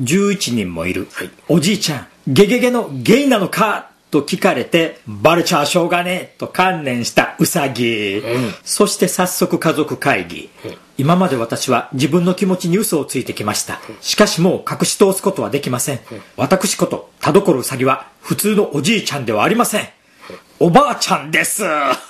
11人もいる、 はい、 おじいちゃんゲゲゲのゲイなのかと聞かれて、バレちゃしょうがねえと観念したウサギ、そして早速家族会議、今まで私は自分の気持ちに嘘をついてきました。しかしもう隠し通すことはできません。私こと田所ウサギは普通のおじいちゃんではありません。おばあちゃんです。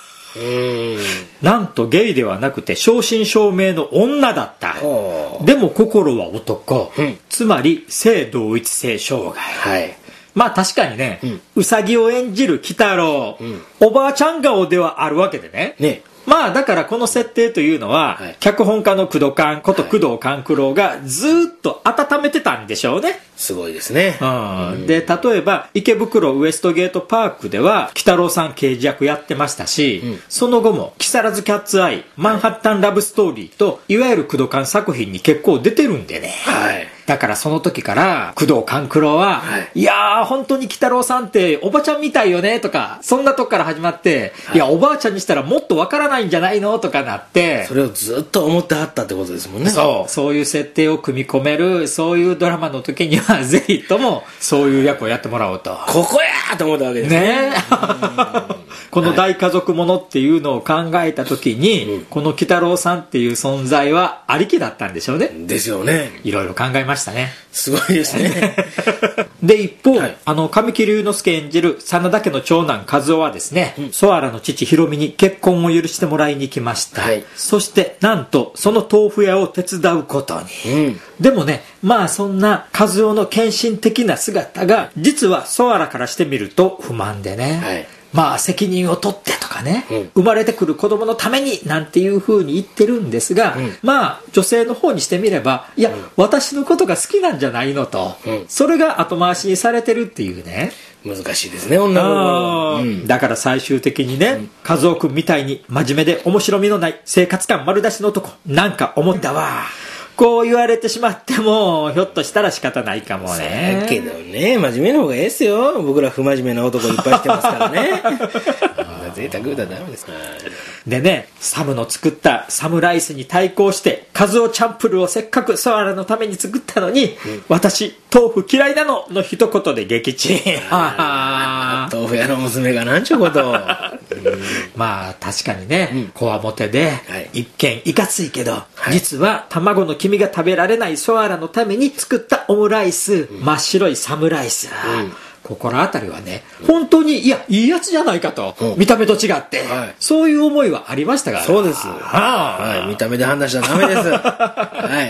なんとゲイではなくて正真正銘の女だった。でも心は男、つまり性同一性障害、 はい、 まあ確かにね、ウサギを演じる鬼太郎、おばあちゃん顔ではあるわけでね。まあだからこの設定というのは、脚本家の工藤官こと工藤官九郎がずーっと温めてたんでしょうね。 すごいですね。 で、例えば池袋ウエストゲートパークでは鬼太郎さん刑事役やってましたし、その後も木更津キャッツアイ、マンハッタンラブストーリーといわゆる工藤官作品に結構出てるんでね。だからその時から工藤官九郎は、いやー本当に鬼太郎さんっておばちゃんみたいよねとか、そんなとこから始まって、いやおばあちゃんにしたらもっとわからないんじゃないのとかなって、 それをずっと思ってはったってことですもんね。 そういう設定を組み込める、そういうドラマの時にはぜひともそういう役をやってもらおうと、 ここやーと思ったわけですね。 この大家族ものっていうのを考えた時に、この鬼太郎さんっていう存在はありきだったんでしょうね。 ですよね。 いろいろ考えましたね。 すごいですね。 で一方、神木隆之介演じる真田家の長男和夫はですね、ソアラの父ヒロミに結婚を許してもらいに来ました、そしてなんとその豆腐屋を手伝うことに、でもね、まあそんな和夫の献身的な姿が実はソアラからしてみると不満でね、まあ責任を取ってとかね、生まれてくる子供のためになんていう風に言ってるんですが、まあ女性の方にしてみれば、いや、私のことが好きなんじゃないのと、それが後回しにされてるっていうね。 難しいですね、女の子。 だから最終的にね、和夫君みたいに真面目で面白みのない生活感丸出しの男なんか思ったわ。こう言われてしまってもひょっとしたら仕方ないかもね。 だけどね、真面目な方がええっすよ。僕ら不真面目な男いっぱいしてますからね。贅沢だダメです。 でね、サムの作ったサムライスに対抗してカズオチャンプルーをせっかくソアラのために作ったのに、私豆腐嫌いなのの一言で撃沈。 豆腐屋の娘がなんちゅうことを。 まあ確かにね、こわもてで、一見いかついけど、実は卵の黄身が食べられないソアラのために作ったオムライス、真っ白いサムライス、心当たりはね、本当にいいやつじゃないかと、見た目と違って、そういう思いはありましたから。 そうです。見た目で判断しちゃダメです。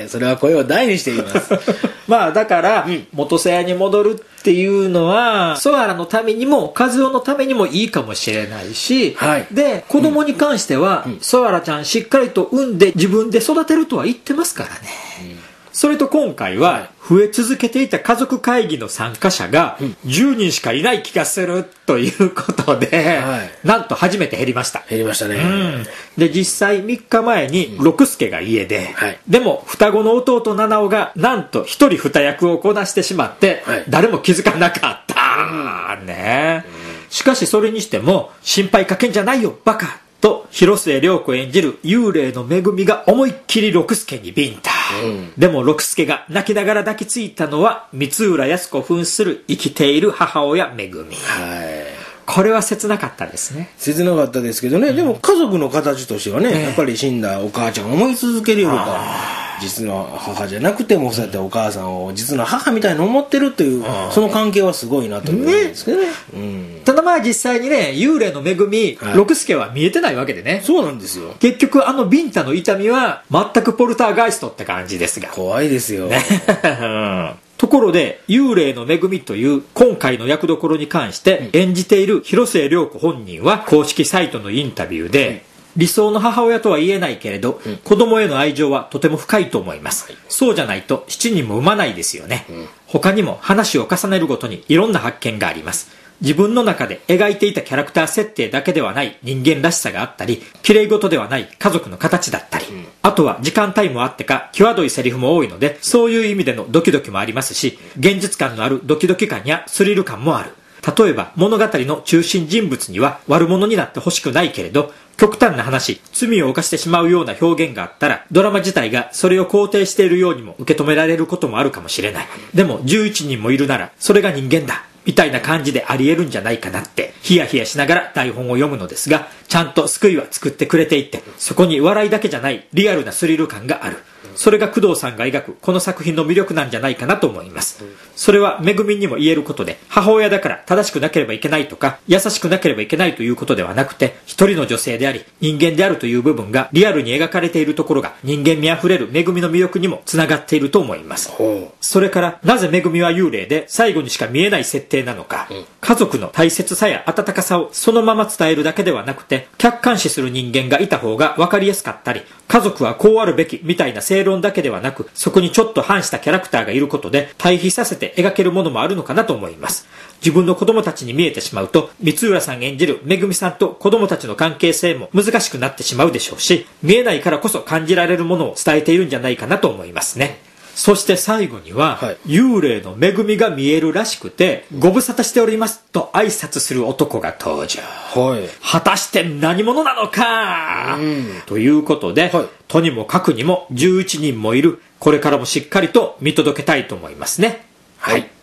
それは声を大にして言います。 まあだから、元さやに戻るっていうのはソアラのためにも和夫のためにもいいかもしれないし、で子供に関しては、ソアラちゃんしっかりと産んで自分で育てるとは言ってますからね。それと今回は増え続けていた家族会議の参加者が10人しかいない気がするということで、なんと初めて減りました。 減りましたね。 で実際3日前に六助が家で、でも双子の弟七尾がなんと一人二役をこなしてしまって、誰も気づかなかったね。しかしそれにしても心配かけんじゃないよバカと広末涼子演じる幽霊のめぐみが思いっきり六助にビンタ、でも六助が泣きながら抱きついたのは三浦靖子扮する生きている母親めぐみ。これは切なかったですね。 切なかったですけどね、でも家族の形としてはね、やっぱり死んだお母ちゃんを思い続けるよりか、実の母じゃなくてもそうやってお母さんを実の母みたいに思ってるという、その関係はすごいなと思うんですけどね。 ただまあ実際にね、幽霊のめぐみ、六助は見えてないわけでね。 そうなんですよ。 結局ビンタの痛みは全くポルターガイストって感じですが。 怖いですよ。 ところで幽霊のめぐみという今回の役どころに関して演じている広末涼子本人は公式サイトのインタビューで、理想の母親とは言えないけれど、子供への愛情はとても深いと思います、そうじゃないと7人も産まないですよね、他にも話を重ねるごとにいろんな発見があります。自分の中で描いていたキャラクター設定だけではない人間らしさがあったり、綺麗事ではない家族の形だったり、あとは時間帯もあってか際どいセリフも多いので、そういう意味でのドキドキもありますし、現実感のあるドキドキ感やスリル感もある。 例えば物語の中心人物には悪者になってほしくないけれど、極端な話、罪を犯してしまうような表現があったら、ドラマ自体がそれを肯定しているようにも受け止められることもあるかもしれない。でも11人もいるなら、それが人間だみたいな感じであり得るんじゃないかなって、ヒヤヒヤしながら台本を読むのですが、ちゃんと救いは作ってくれていて、そこに笑いだけじゃないリアルなスリル感がある。それが工藤さんが描くこの作品の魅力なんじゃないかなと思います。それはめぐみにも言えることで、母親だから正しくなければいけないとか、優しくなければいけないということではなくて、一人の女性であり、人間であるという部分がリアルに描かれているところが、人間味あふれるめぐみの魅力にもつながっていると思います。それから、なぜめぐみは幽霊で最後にしか見えない設定なのか、家族の大切さや温かさをそのまま伝えるだけではなくて、客観視する人間がいた方が分かりやすかったり、家族はこうあるべきみたいな正論だけではなく、そこにちょっと反したキャラクターがいることで対比させて描けるものもあるのかなと思います。自分の子供たちに見えてしまうと、光浦さん演じるめぐみさんと子供たちの関係性も難しくなってしまうでしょうし、見えないからこそ感じられるものを伝えているんじゃないかなと思いますね。そして最後には、幽霊のめぐみが見えるらしくて、ご無沙汰しておりますと挨拶する男が登場。果たして何者なのか、ということで、とにもかくにも11人もいる、これからもしっかりと見届けたいと思いますね。 はい。